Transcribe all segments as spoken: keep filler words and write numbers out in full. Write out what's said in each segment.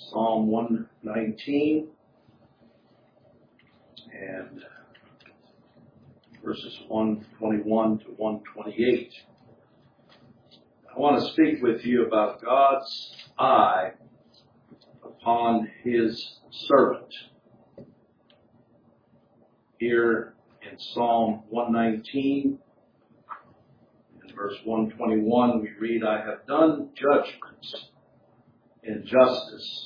Psalm one nineteen and verses one twenty-one to one twenty-eight. I want to speak with you about God's eye upon His servant. Here in Psalm one nineteen, in verse one twenty-one, we read, I have done judgment in justice.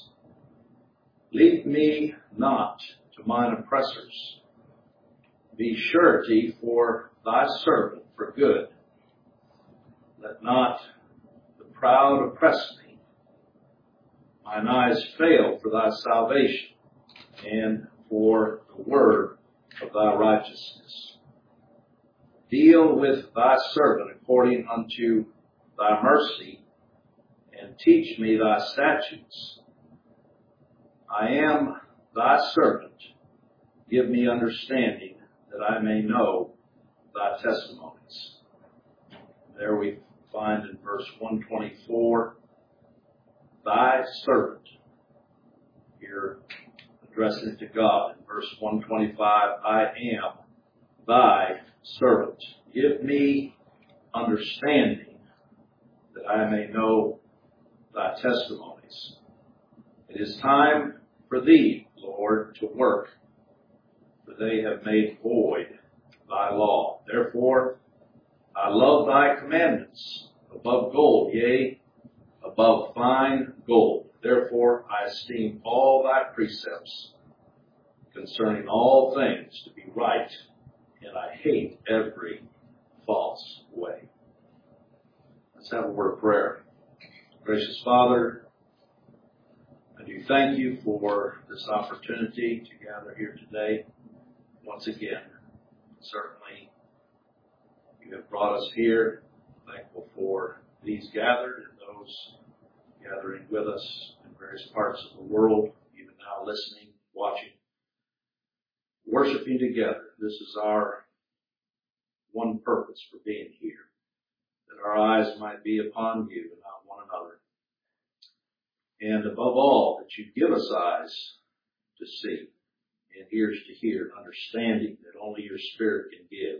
Leave me not to mine oppressors. Be surety for thy servant for good. Let not the proud oppress me. Mine eyes fail for thy salvation and for the word of thy righteousness. Deal with thy servant according unto thy mercy, and teach me thy statutes. I am thy servant. Give me understanding, that I may know thy testimonies. There we find in verse one twenty-four, thy servant. Here addressing it to God. In verse one twenty-five, I am thy servant. Give me understanding, that I may know thy testimonies. It is time for thee, Lord, to work, for they have made void thy law. Therefore, I love thy commandments above gold, yea, above fine gold. Therefore, I esteem all thy precepts concerning all things to be right, and I hate every false way. Let's have a word of prayer. Gracious Father, I do thank you for this opportunity to gather here today. Once again, certainly you have brought us here. Thankful for these gathered and those gathering with us in various parts of the world, even now listening, watching, worshiping together. This is our one purpose for being here, that our eyes might be upon you and not one another. And above all, that you give us eyes to see and ears to hear, understanding that only your Spirit can give.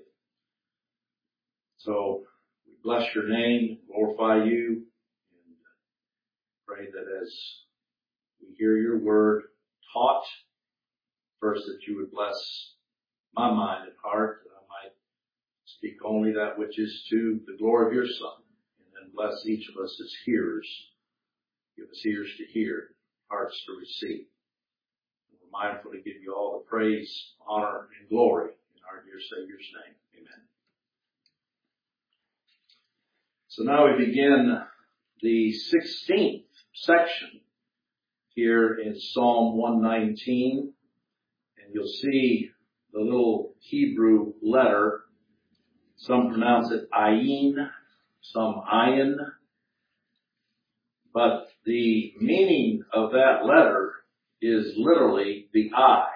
So we bless your name, glorify you, and pray that as we hear your word taught, first that you would bless my mind and heart, that I might speak only that which is to the glory of your Son, and then bless each of us as hearers. Give us ears to hear, hearts to receive. And we're mindful to give you all the praise, honor, and glory in our dear Savior's name. Amen. So now we begin the sixteenth section here in Psalm one nineteen. And you'll see the little Hebrew letter. Some pronounce it ayin, some ayin. But the meaning of that letter is literally the eye.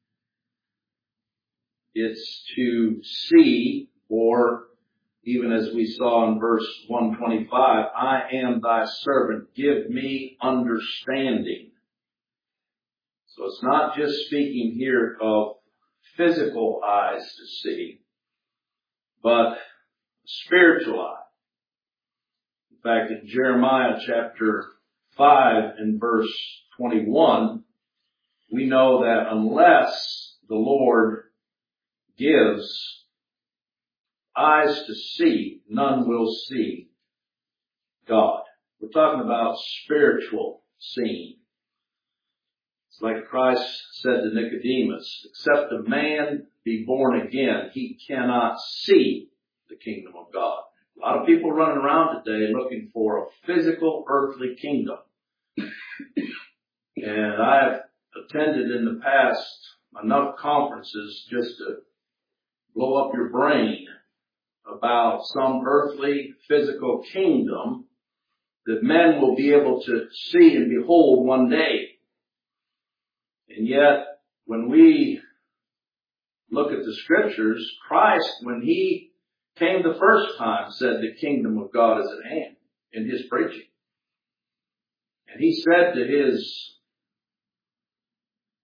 It's to see, or even as we saw in verse one twenty-five, I am thy servant, give me understanding. So it's not just speaking here of physical eyes to see, but spiritual eye. In fact, in Jeremiah chapter five and verse twenty-one, we know that unless the Lord gives eyes to see, none will see God. We're talking about spiritual seeing. It's like Christ said to Nicodemus, except a man be born again, he cannot see the kingdom of God. A lot of people running around today looking for a physical earthly kingdom. And I've attended in the past enough conferences just to blow up your brain about some earthly physical kingdom that men will be able to see and behold one day. And yet, when we look at the scriptures, Christ, when he came the first time, said the kingdom of God is at hand in his preaching. And he said to his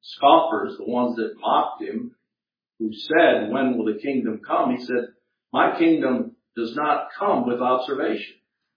scoffers, the ones that mocked him, who said, when will the kingdom come? He said, my kingdom does not come with observation.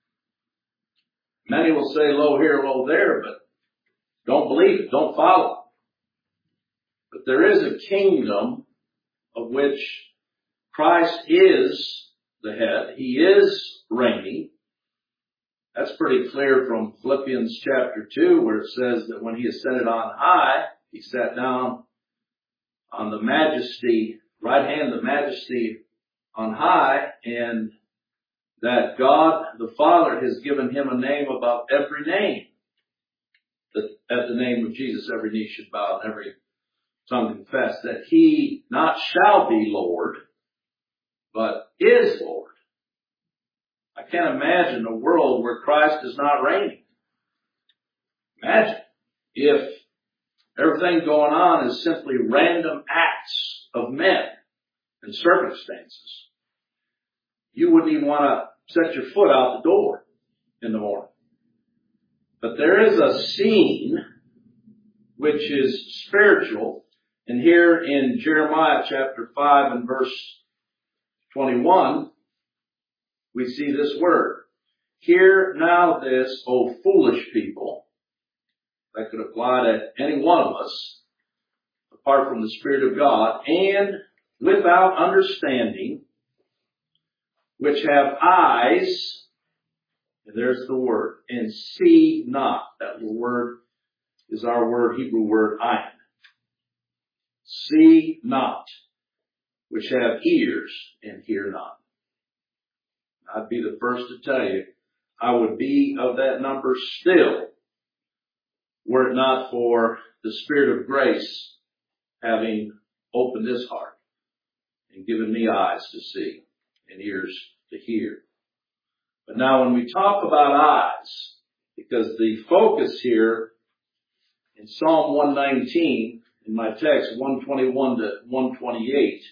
Many will say, lo here, lo there, but don't believe it, don't follow it. But there is a kingdom of which Christ is the head. He is reigning. That's pretty clear from Philippians chapter two, where it says that when he ascended on high, he sat down on the majesty, right hand of majesty on high, and that God the Father has given him a name above every name. That at the name of Jesus every knee should bow and every tongue confess that he not shall be Lord, but is Lord. I can't imagine a world where Christ is not reigning. Imagine if everything going on is simply random acts of men and circumstances. You wouldn't even want to set your foot out the door in the morning. But there is a scene which is spiritual. And here in Jeremiah chapter five and verse twenty-one, we see this word. Hear now this, O foolish people. That could apply to any one of us, apart from the Spirit of God, and without understanding, which have eyes, and there's the word, and see not. That little word is our word, Hebrew word, ayin. See not, which have ears and hear not. I'd be the first to tell you, I would be of that number still, were it not for the Spirit of grace having opened his heart and given me eyes to see and ears to hear. But now when we talk about eyes, because the focus here in Psalm one nineteen, in my text one twenty-one to one twenty-eight,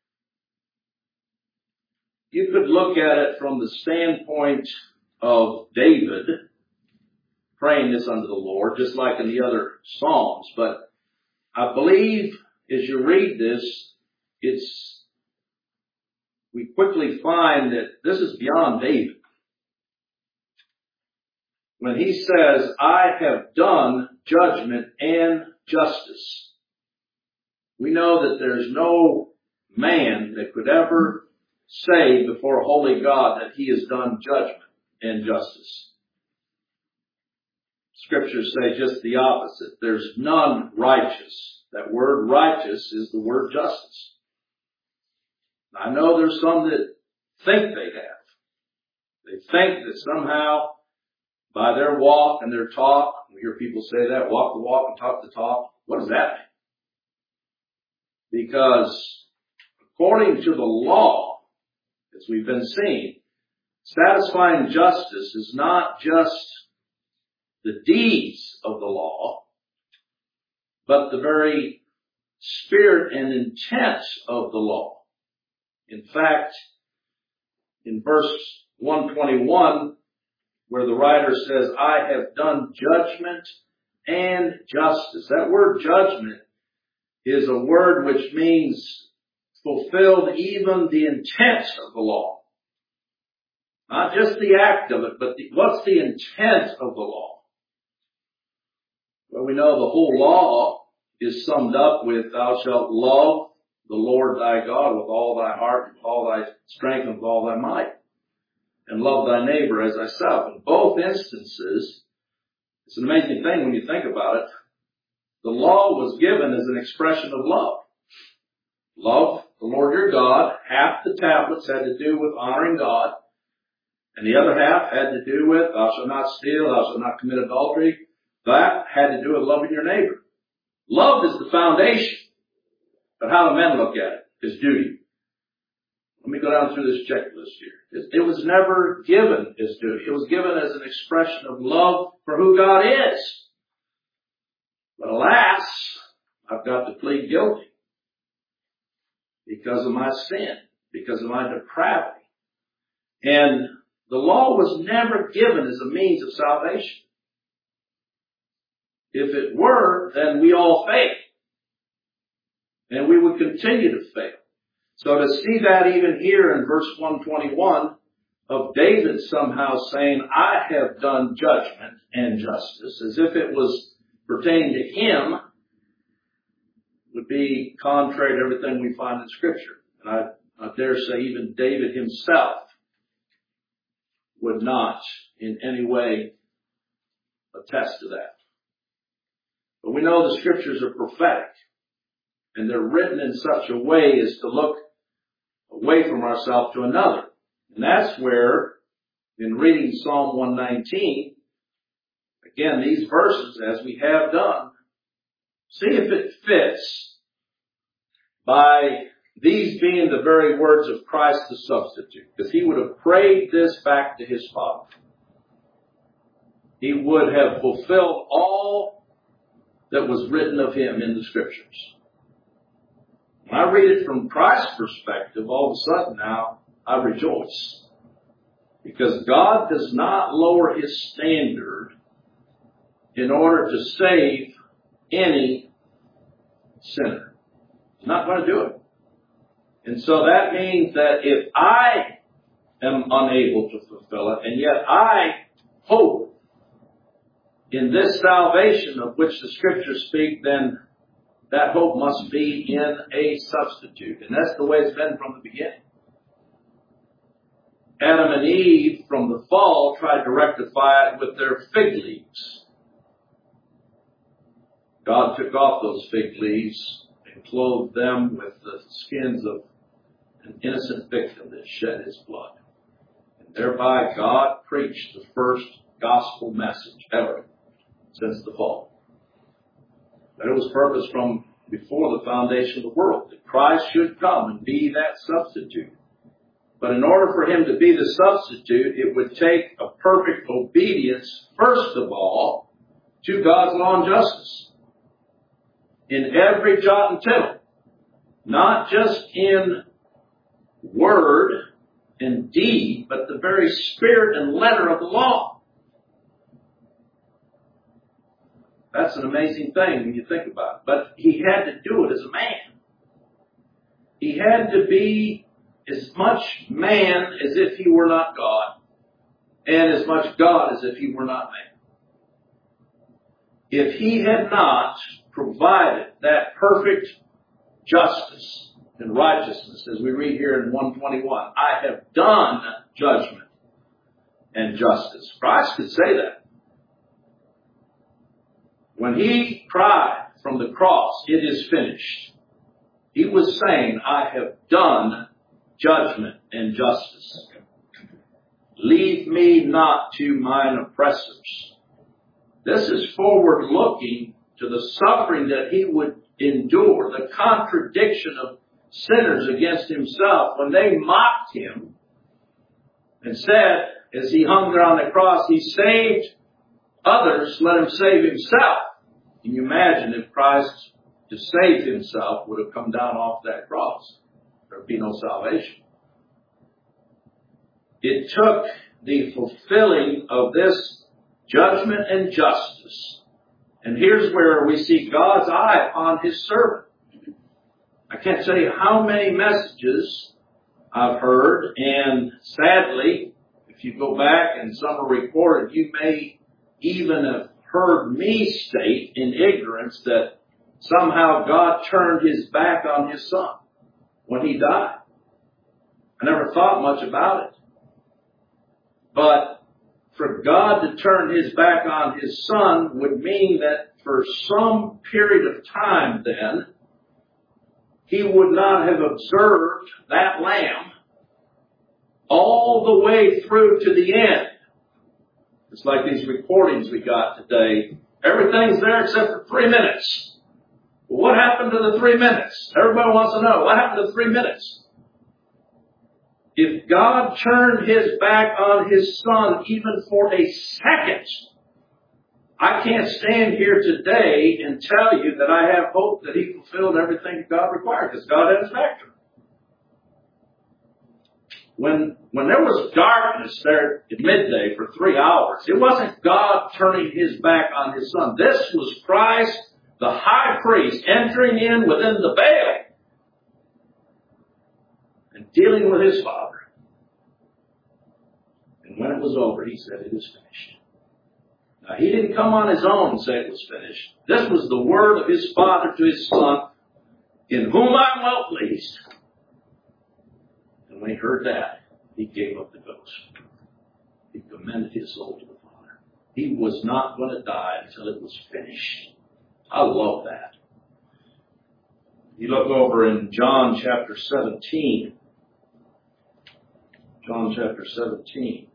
you could look at it from the standpoint of David praying this unto the Lord, just like in the other Psalms. But I believe as you read this, it's, we quickly find that this is beyond David. When he says, I have done judgment and justice, we know that there's no man that could ever say before a holy God that he has done judgment and justice. Scriptures say just the opposite. There's none righteous. That word righteous is the word justice. I know there's some that think they have. They think that somehow by their walk and their talk, we hear people say that, walk the walk and talk the talk. What does that mean? Because according to the law, as we've been seeing, satisfying justice is not just the deeds of the law, but the very spirit and intent of the law. In fact, in verse one twenty-one, where the writer says, I have done judgment and justice. That word judgment is a word which means fulfilled even the intent of the law. Not just the act of it, but the, what's the intent of the law? Well, we know the whole law is summed up with, thou shalt love the Lord thy God with all thy heart, with all thy strength, and with all thy might, and love thy neighbor as thyself. In both instances, it's an amazing thing when you think about it. The law was given as an expression of love. Love the Lord your God. Half the tablets had to do with honoring God, and the other half had to do with, thou shalt not steal, thou shalt not commit adultery. That had to do with loving your neighbor. Love is the foundation. But how do men look at it? It's duty. Let me go down through this checklist here. It, it was never given as duty. It was given as an expression of love for who God is. But alas, I've got to plead guilty because of my sin, because of my depravity. And the law was never given as a means of salvation. If it were, then we all fail. and we would continue to fail. So to see that even here in verse one twenty-one of David somehow saying, I have done judgment and justice, as if it was pertaining to him, would be contrary to everything we find in Scripture. And I, I dare say even David himself would not in any way attest to that. But we know the Scriptures are prophetic, and they're written in such a way as to look away from ourselves to another. And that's where, in reading Psalm one nineteen, again, these verses, as we have done, see if it fits by these being the very words of Christ the substitute. Because he would have prayed this back to his Father. He would have fulfilled all that was written of him in the Scriptures. When I read it from Christ's perspective, all of a sudden now, I rejoice. Because God does not lower his standard in order to save any sinner. He's not going to do it. And so that means that if I am unable to fulfill it, and yet I hope in this salvation of which the Scriptures speak, then that hope must be in a substitute. And that's the way it's been from the beginning. Adam and Eve, from the fall, tried to rectify it with their fig leaves. God took off those fig leaves and clothed them with the skins of an innocent victim that shed his blood. And thereby God preached the first gospel message ever since the fall. That it was purposed from before the foundation of the world, that Christ should come and be that substitute. But in order for him to be the substitute, it would take a perfect obedience, first of all, to God's law and justice. In every jot and tittle. Not just in word and deed, but the very spirit and letter of the law. That's an amazing thing when you think about it. But he had to do it as a man. He had to be as much man as if he were not God, and as much God as if he were not man. If he had not provided that perfect justice and righteousness, as we read here in one twenty-one, I have done judgment and justice. Christ could say that. When he cried from the cross, it is finished, he was saying, I have done judgment and justice. Leave me not to mine oppressors. This is forward looking to the suffering that he would endure, the contradiction of sinners against himself when they mocked him and said, as he hung there on the cross, he saved others, let him save himself. Can you imagine if Christ, to save himself, would have come down off that cross? There would be no salvation. It took the fulfilling of this judgment and justice. And here's where we see God's eye on his servant. I can't tell you how many messages I've heard, and sadly, if you go back and some are recorded, you may even have heard me state in ignorance that somehow God turned his back on his son when he died. I never thought much about it. But for God to turn his back on his son would mean that for some period of time then, he would not have observed that lamb all the way through to the end. It's like these recordings we got today. Everything's there except for three minutes. Well, what happened to the three minutes? Everybody wants to know. What happened to the three minutes? If God turned his back on his son even for a second, I can't stand here today and tell you that I have hope that he fulfilled everything that God required, because God had his back to him. When, when there was darkness there at midday for three hours, it wasn't God turning his back on his son. This was Christ the high priest entering in within the veil and dealing with his Father. And when it was over, he said, it is finished. Now, he didn't come on his own and say it was finished. This was the word of his Father to his Son, in whom I am well pleased. And when he heard that, he gave up the ghost. He commended his soul to the Father. He was not going to die until it was finished. I love that. You look over in John chapter seventeen. John chapter seventeen.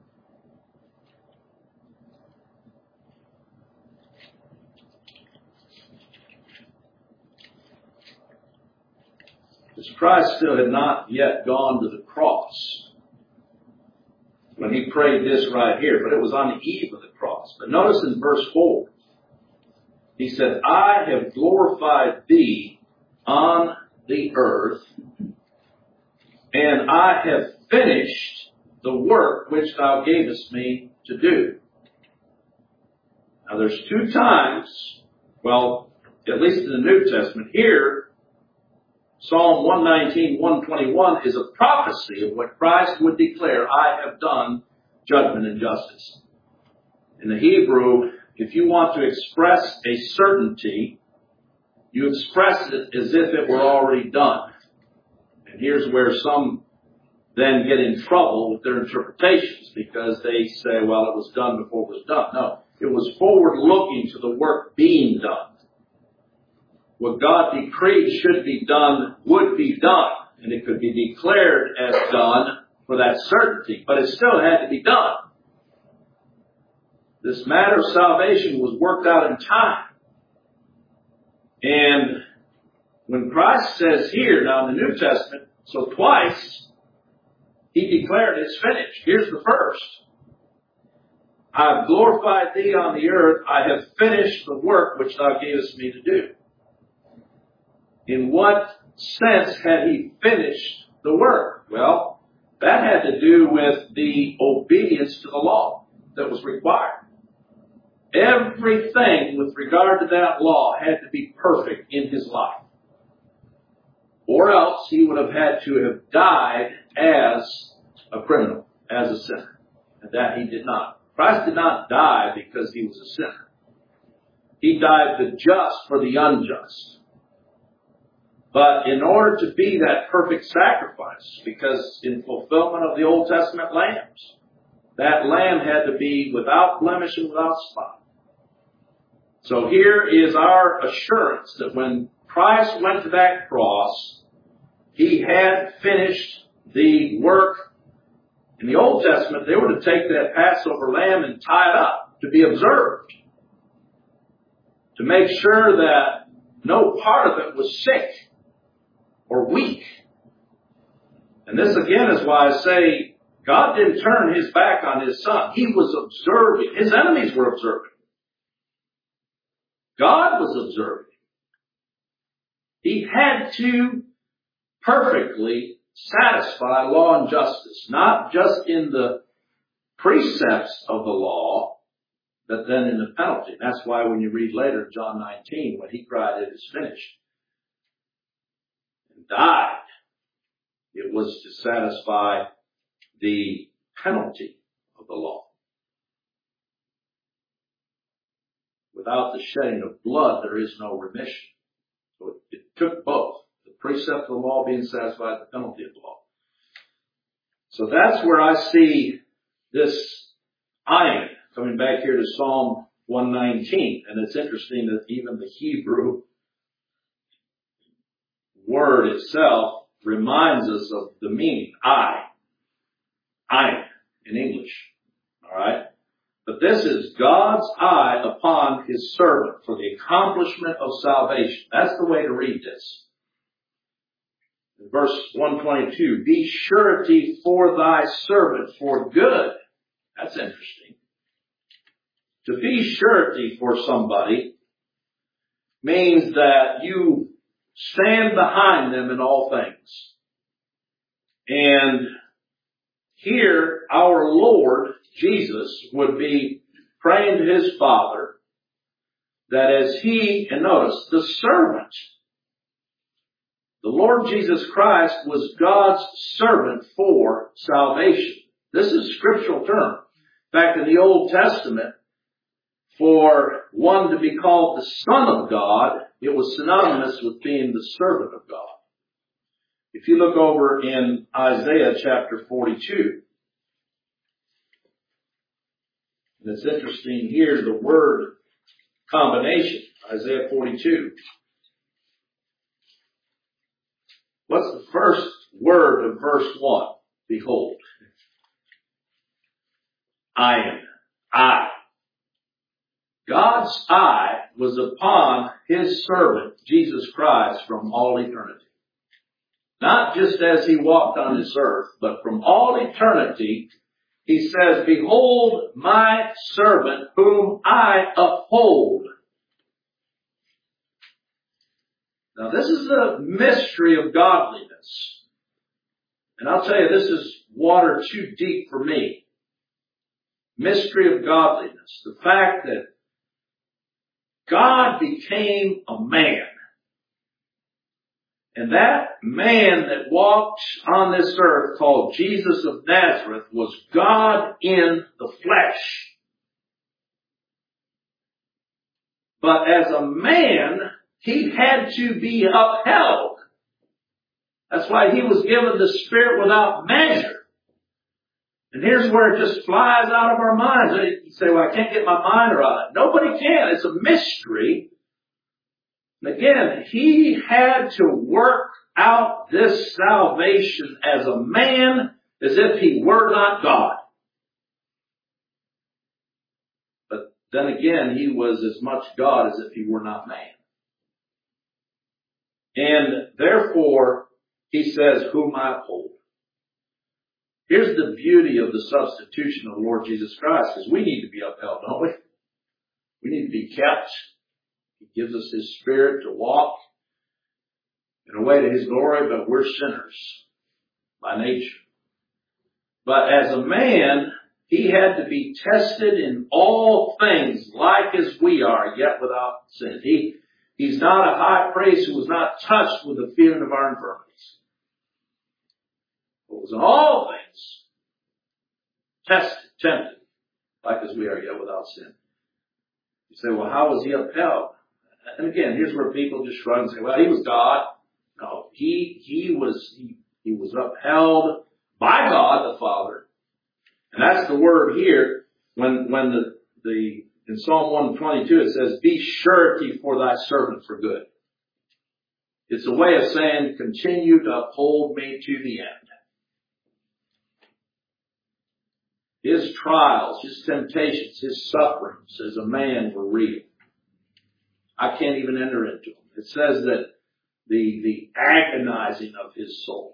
Because Christ still had not yet gone to the cross when he prayed this right here, but it was on the eve of the cross. But notice in verse four, he said, I have glorified thee on the earth, and I have finished the work which thou gavest me to do. Now there's two times, well, at least in the New Testament, here, Psalm one nineteen, one twenty-one is a prophecy of what Christ would declare, I have done judgment and justice. In the Hebrew, if you want to express a certainty, you express it as if it were already done. And here's where some then get in trouble with their interpretations, because they say, well, it was done before it was done. No, it was forward-looking to the work being done. What God decreed should be done would be done, and it could be declared as done for that certainty, but it still had to be done. This matter of salvation was worked out in time. And when Christ says here, now in the New Testament, so twice, he declared it's finished. Here's the first. I have glorified thee on the earth. I have finished the work which thou gavest me to do. In what sense had he finished the work? Well, that had to do with the obedience to the law that was required. Everything with regard to that law had to be perfect in his life. Or else he would have had to have died as a criminal, as a sinner. And that he did not. Christ did not die because he was a sinner. He died the just for the unjust. But in order to be that perfect sacrifice, because in fulfillment of the Old Testament lambs, that lamb had to be without blemish and without spot. So here is our assurance that when Christ went to that cross, he had finished the work. In the Old Testament, they were to take that Passover lamb and tie it up to be observed, to make sure that no part of it was sick or weak. And this again is why I say God didn't turn his back on his Son. He was observing. His enemies were observing. God was observing. He had to perfectly satisfy law and justice, not just in the precepts of the law, but then in the penalty. That's why when you read later in John nineteen, when he cried, it is finished, and died, it was to satisfy the penalty of the law. Without the shedding of blood, there is no remission. So it, it took both. The precept of the law being satisfied, the penalty of the law. So that's where I see this iron coming back here to Psalm one nineteen. And it's interesting that even the Hebrew word itself reminds us of the meaning. I. Iron in English. All right? But this is God's eye upon his servant for the accomplishment of salvation. That's the way to read this. In verse one twenty-two, be surety for thy servant for good. That's interesting. To be surety for somebody means that you stand behind them in all things. And here, our Lord, Jesus, would be praying to his Father that as he, and notice, the servant, the Lord Jesus Christ was God's servant for salvation. This is a scriptural term. In fact, in the Old Testament, for one to be called the Son of God, it was synonymous with being the servant of God. If you look over in Isaiah chapter forty-two, and it's interesting here, the word combination, Isaiah forty-two. What's the first word of verse one? Behold. I am. I. God's eye was upon his servant, Jesus Christ, from all eternity. Not just as he walked on this earth, but from all eternity, he says, behold my servant whom I uphold. Now this is the mystery of godliness. And I'll tell you, this is water too deep for me. Mystery of godliness. The fact that God became a man. And that man that walked on this earth, called Jesus of Nazareth, was God in the flesh. But as a man, he had to be upheld. That's why he was given the Spirit without measure. And here's where it just flies out of our minds. You say, well, I can't get my mind around it. Nobody can. It's a mystery. And again, he had to work out this salvation as a man, as if he were not God. But then again, he was as much God as if he were not man. And therefore, he says, whom I uphold. Here's the beauty of the substitution of the Lord Jesus Christ, is we need to be upheld, don't we? We need to be kept. He gives us his Spirit to walk in a way to his glory, but we're sinners by nature. But as a man, he had to be tested in all things like as we are, yet without sin. He, he's not a high priest who was not touched with the feeling of our infirmities. But was in all things tested, tempted, like as we are, yet without sin. You say, well, how was he upheld? And again, here's where people just shrug and say, well, he was God. No, he, he was, he, he was upheld by God the Father. And that's the word here when, when the, the, in Psalm one twenty-two it says, be surety for thy servant for good. It's a way of saying, continue to uphold me to the end. His trials, his temptations, his sufferings as a man were real. I can't even enter into them. It says that the, the agonizing of his soul.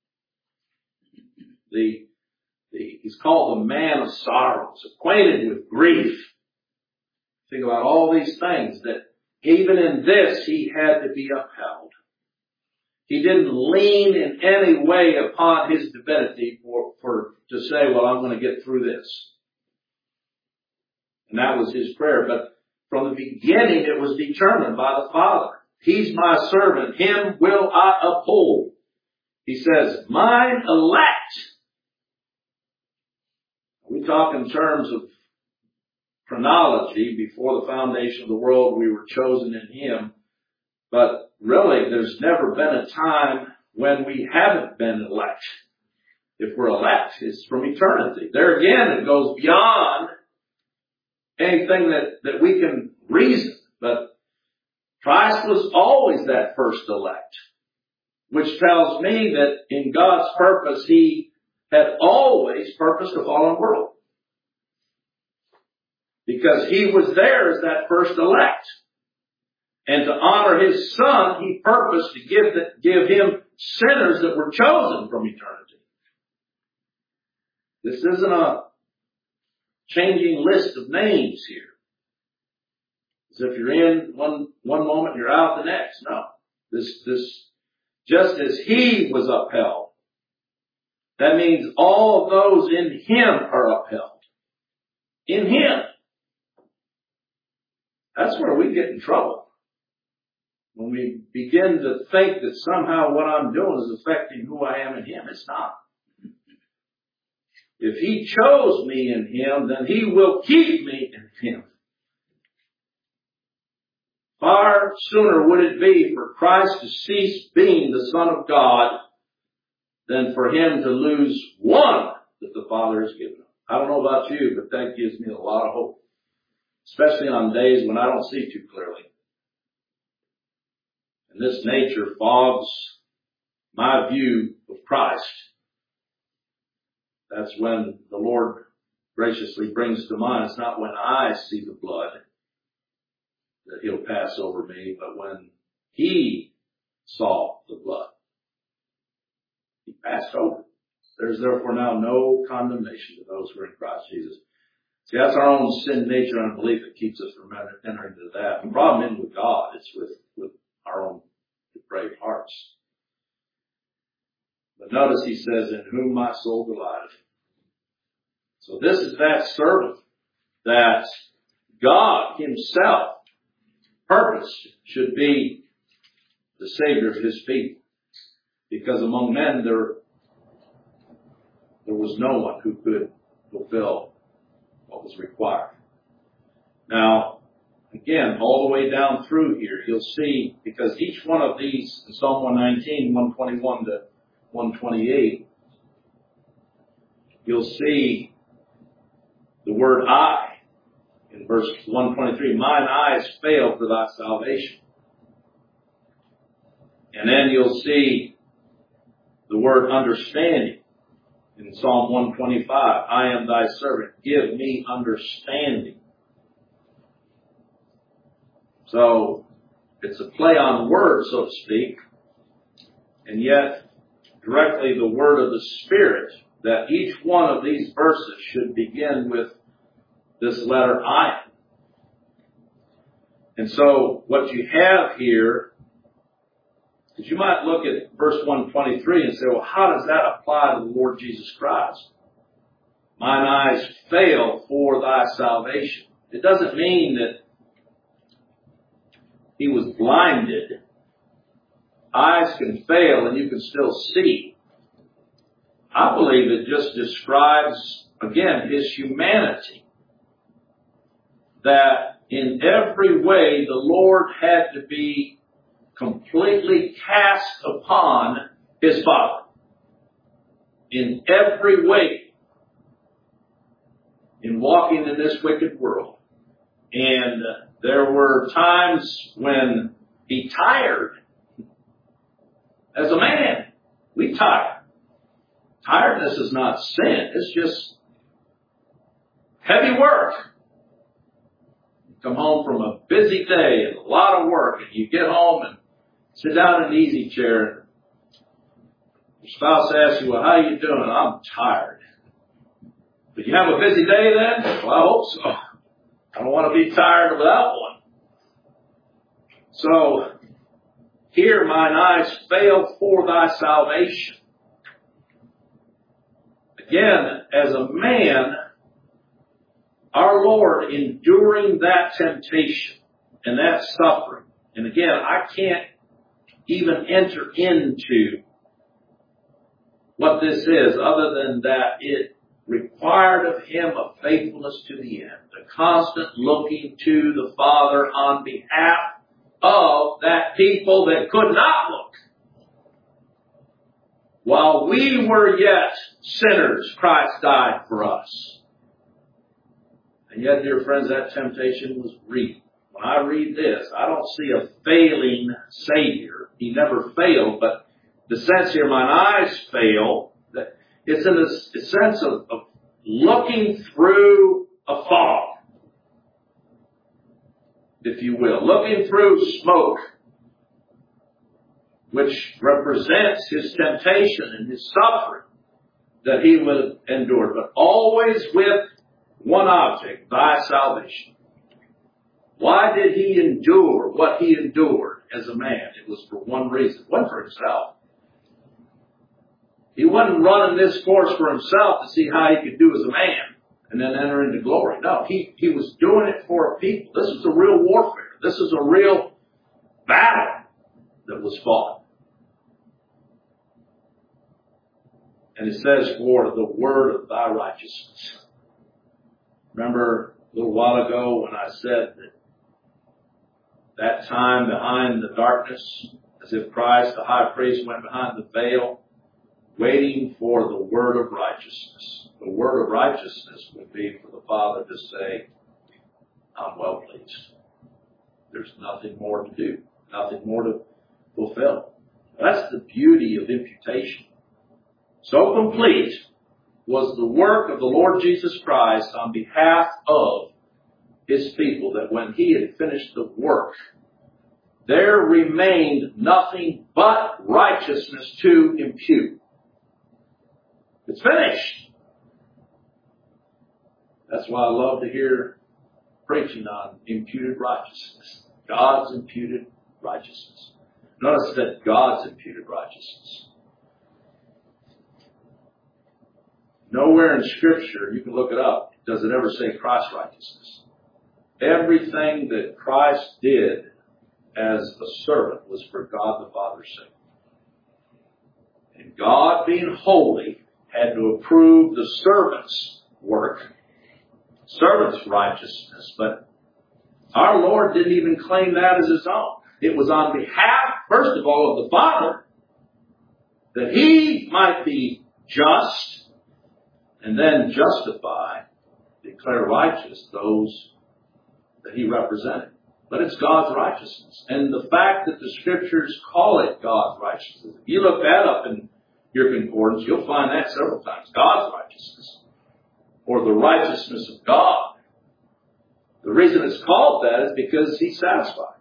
The, the, he's called the man of sorrows, acquainted with grief. Think about all these things that even in this he had to be upheld. He didn't lean in any way upon his divinity for, for to say, well, I'm going to get through this. And that was his prayer. But from the beginning, it was determined by the Father. He's my servant. Him will I uphold. He says, mine elect. We talk in terms of chronology. Before the foundation of the world, we were chosen in him. But really, there's never been a time when we haven't been elect. If we're elect, it's from eternity. There again, it goes beyond anything that, that we can reason. But Christ was always that first elect, which tells me that in God's purpose, he had always purposed a fallen world. Because he was there as that first elect. And to honor his Son, he purposed to give, the, give him sinners that were chosen from eternity. This isn't a changing list of names here. As if you're in one, one moment, you're out the next. No. This, this, just as he was upheld, that means all of those in him are upheld. In him. That's where we get in trouble. When we begin to think that somehow what I'm doing is affecting who I am in Him. It's not. If He chose me in Him, then He will keep me in Him. Far sooner would it be for Christ to cease being the Son of God than for Him to lose one that the Father has given Him. I don't know about you, but that gives me a lot of hope. Especially on days when I don't see too clearly. And this nature fogs my view of Christ. That's when the Lord graciously brings to mind, it's not when I see the blood that He'll pass over me, but when He saw the blood, He passed over. There's therefore now no condemnation to those who are in Christ Jesus. See, that's our own sin nature and unbelief that keeps us from entering into that. The problem isn't with God, it's with, with our own depraved hearts. But notice he says, in whom my soul delighteth. So this is that servant that God Himself purposed should be the Savior of His people. Because among men there, there was no one who could fulfill what was required. Now, again, all the way down through here, you'll see, because each one of these, in Psalm one nineteen, one twenty-one to one twenty-eight, you'll see the word I. In verse one twenty-three, mine eyes fail for thy salvation. And then you'll see the word understanding. In Psalm one twenty-five, I am thy servant, give me understanding. So, it's a play on words, so to speak, and yet directly the word of the Spirit, that each one of these verses should begin with this letter I. And so, what you have here, is you might look at verse one twenty-three and say, well, how does that apply to the Lord Jesus Christ? Mine eyes fail for thy salvation. It doesn't mean that He was blinded. Eyes can fail and you can still see. I believe it just describes, again, His humanity. That in every way the Lord had to be completely cast upon His Father. In every way. In walking in this wicked world. And there were times when He tired. As a man, we tire. Tiredness is not sin. It's just heavy work. You come home from a busy day and a lot of work, and you get home and sit down in an easy chair, and your spouse asks you, well, how are you doing? I'm tired. Did you have a busy day then? Well, I hope so. I don't want to be tired without one. So, here mine eyes fail for thy salvation. Again, as a man, our Lord enduring that temptation and that suffering. And again, I can't even enter into what this is other than that it required of Him a faithfulness to the end, a constant looking to the Father on behalf of that people that could not look. While we were yet sinners, Christ died for us. And yet, dear friends, that temptation was real. When I read this, I don't see a failing Savior. He never failed, but the sense here, mine eyes fail, that it's in a sense of, of looking through a fog, if you will, looking through smoke, which represents His temptation and His suffering that He would endure, but always with one object, thy salvation. Why did He endure what He endured as a man? It was for one reason. It wasn't for Himself. He wasn't running this course for Himself to see how He could do as a man and then enter into glory. No, he, he was doing it for a people. This is a real warfare. This is a real battle that was fought. And it says, for the word of thy righteousness. Remember a little while ago when I said that that time behind the darkness, as if Christ, the high priest, went behind the veil, waiting for the word of righteousness. The word of righteousness would be for the Father to say, I'm well pleased. There's nothing more to do, nothing more to fulfill. That's the beauty of imputation. So complete was the work of the Lord Jesus Christ on behalf of His people that when He had finished the work, there remained nothing but righteousness to impute. It's finished. That's why I love to hear preaching on imputed righteousness. God's imputed righteousness. Notice that God's imputed righteousness. Nowhere in Scripture, you can look it up, does it ever say Christ's righteousness. Everything that Christ did as a servant was for God the Father's sake. And God, being holy, had to approve the servant's work, servant's righteousness. But our Lord didn't even claim that as His own. It was on behalf, first of all, of the Father, that He might be just and then justify, declare righteous those that He represented. But it's God's righteousness. And the fact that the Scriptures call it God's righteousness, if you look that up in your concordance, you'll find that several times. God's righteousness. Or the righteousness of God. The reason it's called that is because He's satisfied.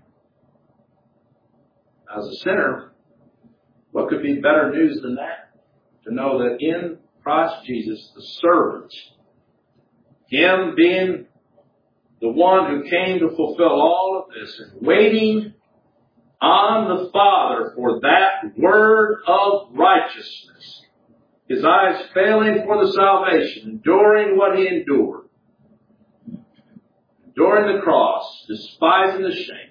As a sinner, what could be better news than that? To know that in Christ Jesus, the servant, Him being the one who came to fulfill all of this and waiting on the Father for that word of righteousness, His eyes failing for the salvation, enduring what He endured, enduring the cross, despising the shame.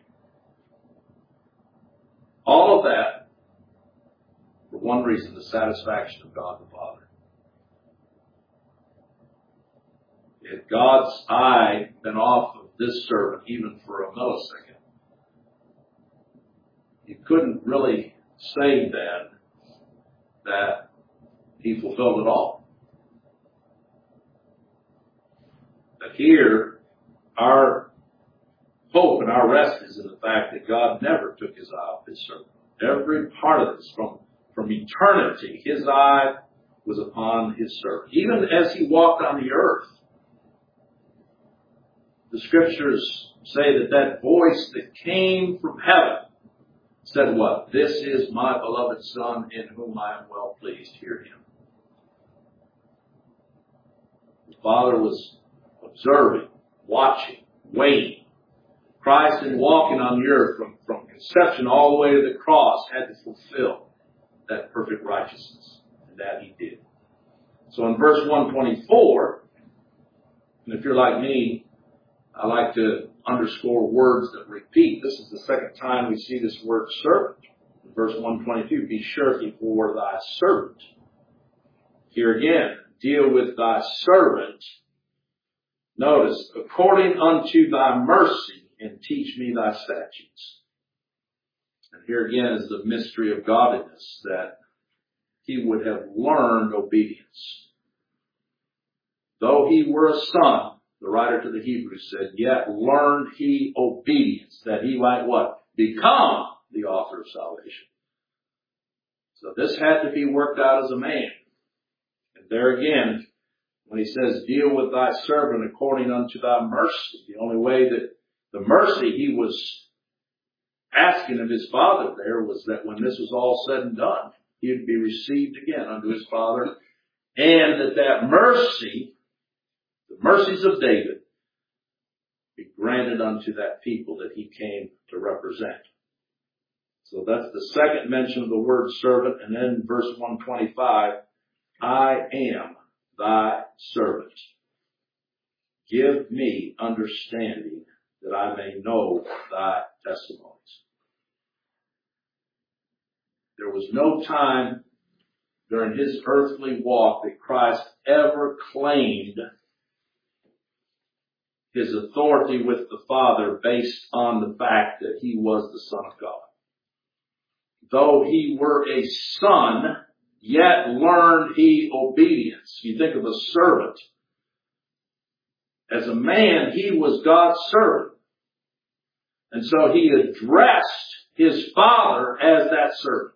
All of that for one reason, the satisfaction of God the Father. If God's eye been off of this servant even for a millisecond, you couldn't really say then that He fulfilled it all. But here, our hope and our rest is in the fact that God never took His eye off His servant. Every part of this, from, from eternity, His eye was upon His servant. Even as He walked on the earth, the Scriptures say that that voice that came from heaven said what? This is my beloved Son in whom I am well pleased. Hear Him. The Father was observing, watching, waiting. Christ, in walking on the earth from, from conception all the way to the cross, had to fulfill that perfect righteousness. And that He did. So in verse one twenty-four, and if you're like me, I like to underscore words that repeat. This is the second time we see this word servant. In verse one twenty-two, be surety for thy servant. Here again, deal with thy servant. Notice, according unto thy mercy, and teach me thy statutes. And here again is the mystery of godliness, that he would have learned obedience. Though he were a son, the writer to the Hebrews said, yet learned he obedience, that he might what? Become the author of salvation. So this had to be worked out as a man. And there again, when he says, deal with thy servant according unto thy mercy, the only way that the mercy he was asking of his Father there was that when this was all said and done, he would be received again unto his Father, and that that mercy, the mercies of David, be granted unto that people that he came to represent. So that's the second mention of the word servant. And then verse one twenty-five, I am thy servant. give me understanding that I may know thy testimonies. There was no time during his earthly walk that Christ ever claimed his authority with the Father based on the fact that he was the Son of God. Though he were a son, yet learned he obedience. You think of a servant. As a man, he was God's servant. And so he addressed his Father as that servant.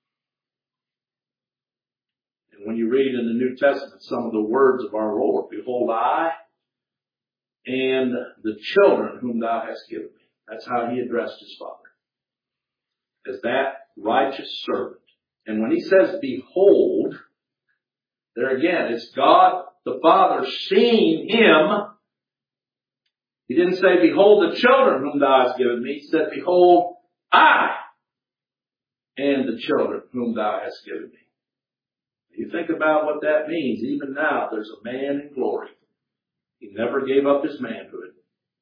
And when you read in the New Testament some of the words of our Lord, behold, I and the children whom thou hast given me. That's how he addressed his Father. As that righteous servant. And when he says, behold, there again, it's God the Father seeing him. He didn't say, behold the children whom thou hast given me. He said, behold, I and the children whom thou hast given me. You think about what that means. Even now, there's a man in glory. He never gave up his manhood.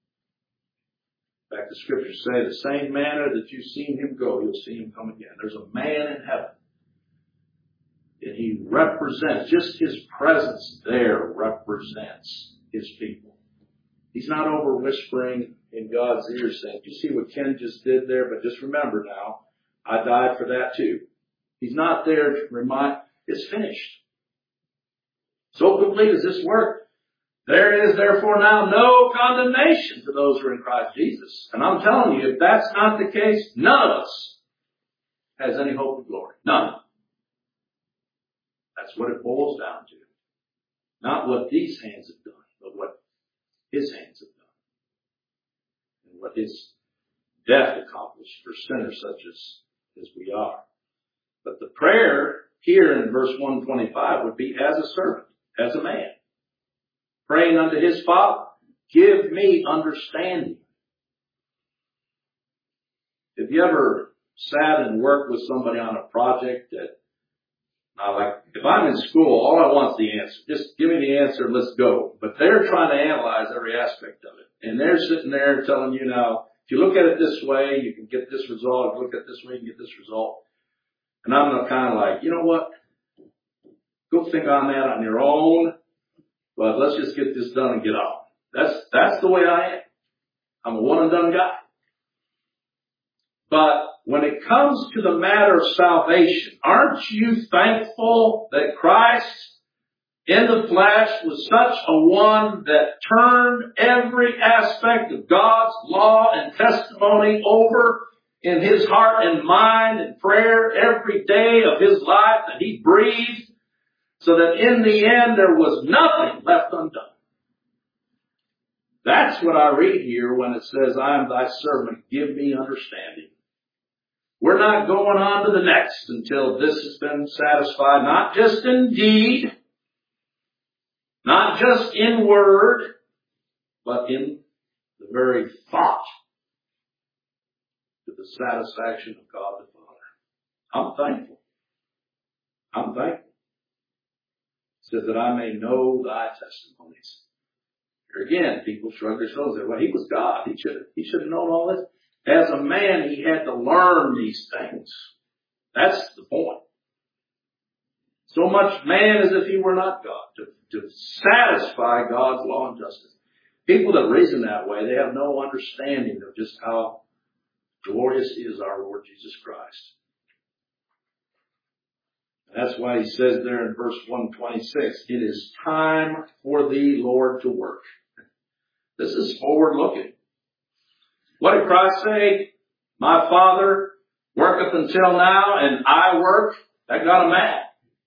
In fact, the scriptures say the same manner that you've seen him go, you'll see him come again. There's a man in heaven. And he represents, just his presence there represents his people. He's not over whispering in God's ear saying, you see what Ken just did there? But just remember now, I died for that too. He's not there to remind, it's finished. So complete is this work. There is therefore now no condemnation to those who are in Christ Jesus. And I'm telling you, if that's not the case, none of us has any hope of glory. None. That's what it boils down to. Not what these hands have done, but what his hands have done. And what his death accomplished for sinners such as, as we are. But the prayer here in verse one twenty-five would be as a servant, as a man. Praying unto his Father, give me understanding. Have you ever sat and worked with somebody on a project that, now like, if I'm in school, all I want is the answer. Just give me the answer, let's go. But they're trying to analyze every aspect of it. And they're sitting there telling you now, if you look at it this way, you can get this result. If you look at it this way, you can get this result. And I'm kind of like, you know what? Go think on that on your own. But let's just get this done and get off. That's, that's the way I am. I'm a one and done guy. But when it comes to the matter of salvation, aren't you thankful that Christ in the flesh was such a one that turned every aspect of God's law and testimony over in his heart and mind and prayer every day of his life that he breathed? So that in the end there was nothing left undone. That's what I read here when it says, I am thy servant, give me understanding. We're not going on to the next until this has been satisfied, not just in deed, not just in word, but in the very thought to the satisfaction of God the Father. I'm thankful. I'm thankful. It says that I may know thy testimonies. Here again, people shrug their shoulders and say, well, he was God. He should, he should have known all this. As a man, he had to learn these things. That's the point. So much man as if he were not God, to, to satisfy God's law and justice. People that reason that way, they have no understanding of just how glorious is our Lord Jesus Christ. That's why he says there in verse one twenty-six, it is time for thee, Lord, to work. This is forward looking. What did Christ say? My Father worketh until now, and I work. That got him mad.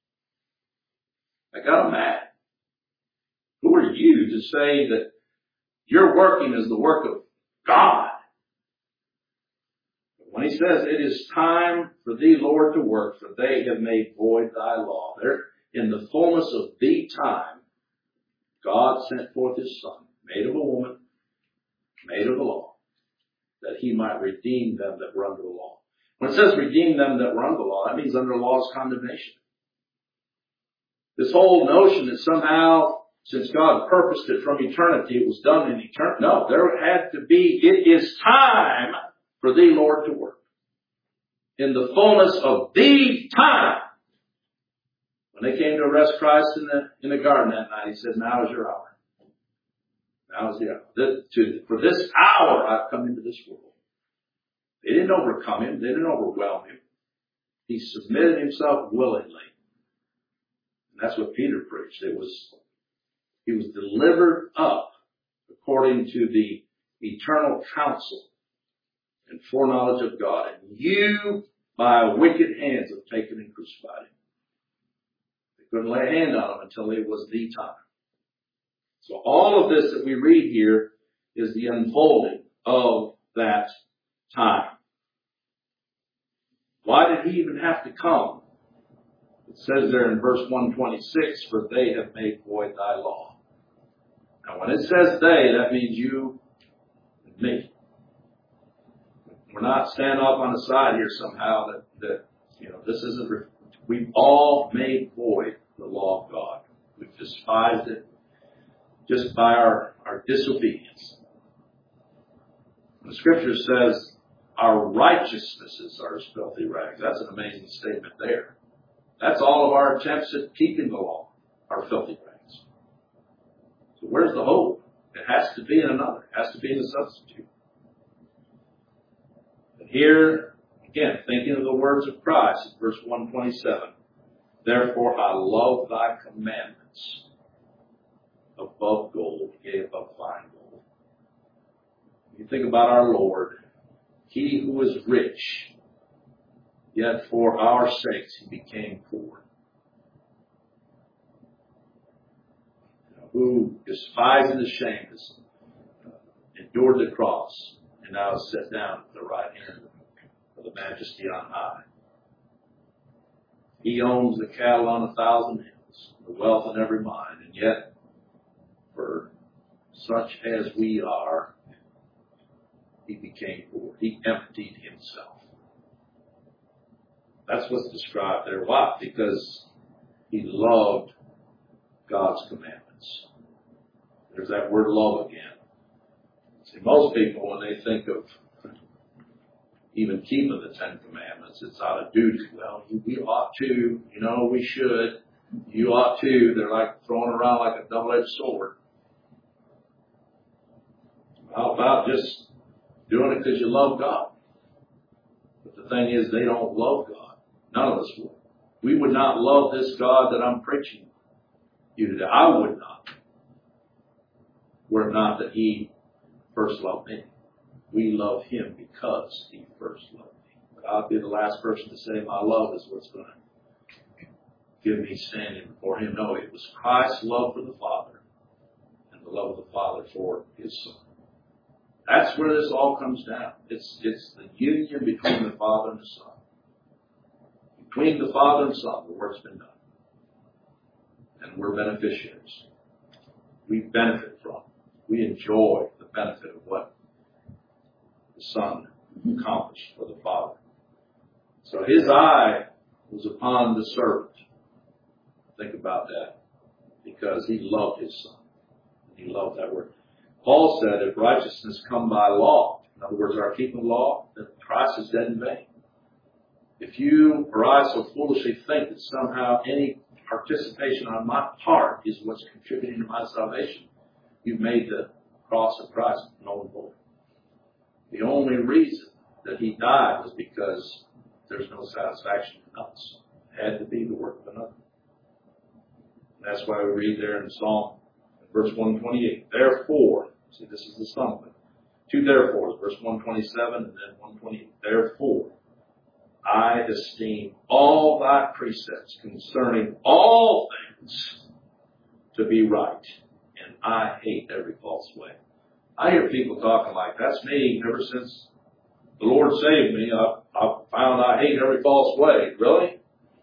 That got him mad. Who are you to say that your working is the work of God? When he says, it is time for thee, Lord, to work, for they have made void thy law. There, in the fullness of the time, God sent forth his Son, made of a woman, made of the law, that he might redeem them that were under the law. When it says redeem them that were under the law, that means under the law's condemnation. This whole notion that somehow since God purposed it from eternity, it was done in eternity. No, there had to be, it is time for thee, Lord, to work. In the fullness of the time. When they came to arrest Christ in the, in the garden that night, he said, now is your hour. Now is the hour. This, to, for this hour I've come into this world. They didn't overcome him. They didn't overwhelm him. He submitted himself willingly. And that's what Peter preached. It was, he was delivered up according to the eternal counsel and foreknowledge of God. And you, by wicked hands, have taken and crucified him. They couldn't lay a hand on him until it was the time. So all of this that we read here is the unfolding of that time. Why did he even have to come? It says there in verse one twenty-six, for they have made void thy law. Now when it says they, that means you and me. We're not standing off on the side here somehow that, that you know, this isn't, we've all made void the law of God. We've despised it just by our, our disobedience. The scripture says our righteousnesses are as filthy rags. That's an amazing statement there. That's all of our attempts at keeping the law are filthy rags. So where's the hope? It has to be in another. It has to be in a substitute. And here, again, thinking of the words of Christ, verse one twenty-seven, therefore I love thy commandments above gold, yea, above fine gold. You think about our Lord, he who was rich, yet for our sakes he became poor. Who despised and ashamed us, uh, endured the cross, and now is set down at the right hand of the majesty on high. He owns the cattle on a thousand hills, the wealth in every mine, and yet, for such as we are, he became poor. He emptied himself. That's what's described there. Why? Because he loved God's commandments. There's that word love again. See, most people, when they think of even keeping the Ten Commandments, it's out of duty. Well, we ought to, you know, we should, you ought to. They're like throwing around like a double-edged sword. How about just doing it because you love God? But the thing is, they don't love God. None of us would. We would not love this God that I'm preaching you today. I would not. Were it not that he first loved me. We love him because he first loved me. But I'll be the last person to say my love is what's going to give me standing before him. No, it was Christ's love for the Father and the love of the Father for his Son. That's where this all comes down. It's, it's the union between the Father and the Son. Between the Father and the Son, the work's been done. And we're beneficiaries. We benefit from it. We enjoy the benefit of what the Son accomplished for the Father. So his eye was upon the servant. Think about that. Because he loved his Son. He loved that word. Paul said, if righteousness come by law, in other words, our keeping law, then Christ is dead in vain. If you or I so foolishly think that somehow any participation on my part is what's contributing to my salvation, you've made the cross of Christ null and void. The only reason that he died was because there's no satisfaction in us. It had to be the work of another. And that's why we read there in Psalm, verse one twenty-eight, therefore, see, this is the sum of it. Two therefores, verse one twenty-seven and then one twenty-eight. Therefore, I esteem all thy precepts concerning all things to be right, and I hate every false way. I hear people talking like, that's me ever since the Lord saved me. I, I found I hate every false way. Really?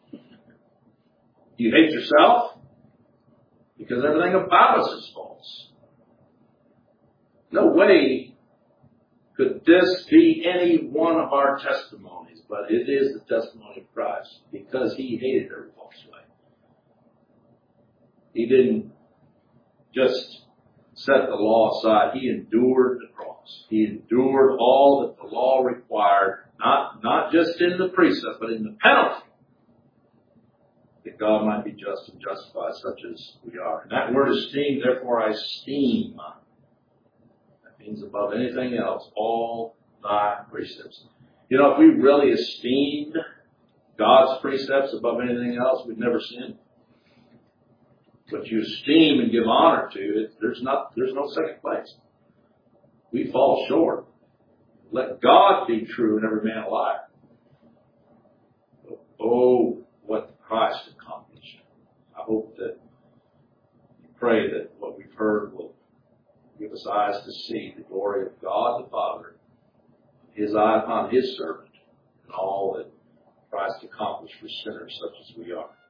You hate yourself? Because everything about us is false. No way could this be any one of our testimonies, but it is the testimony of Christ because he hated every false way. He didn't just set the law aside. He endured the cross. He endured all that the law required, not, not just in the precept, but in the penalty, that God might be just and justify such as we are. And that word esteem, therefore I esteem. That means above anything else, all thy precepts. You know, if we really esteemed God's precepts above anything else, we'd never sin. But you esteem and give honor to it, there's not, there's no second place. We fall short. Let God be true and every man a liar. Oh, what Christ accomplished. I hope that, pray that what we've heard will give us eyes to see the glory of God the Father, His eye upon His servant, and all that Christ accomplished for sinners such as we are.